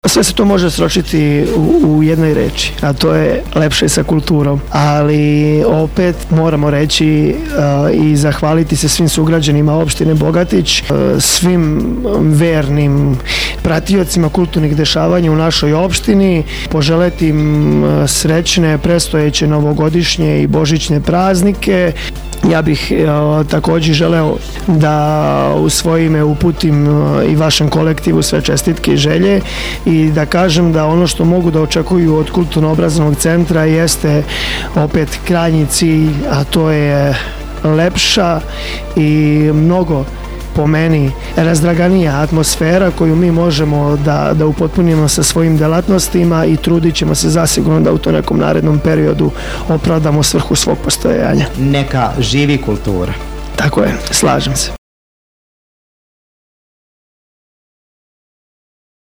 Sve se to može sročiti u jednoj reči, a to je lepše sa kulturom. Ali opet moramo reći i zahvaliti se svim sugrađanima opštine Bogatić, svim vernim pratiocima kulturnih dešavanja u našoj opštini, poželeti im srećne, prestojeće novogodišnje i božićne praznike. Ja bih također želeo da u svoje ime uputim i vašem kolektivu sve čestitke i želje i da kažem da ono što mogu da očekuju od kulturno-obrazovnog centra jeste opet krajnji cilj, a to je lepša i mnogo po meni razdraganija atmosfera koju mi možemo da upotpunimo sa svojim delatnostima i trudit ćemo se zasigurno da u to nekom narednom periodu opravdamo svrhu svog postojanja. Neka živi kultura. Tako je, slažem se.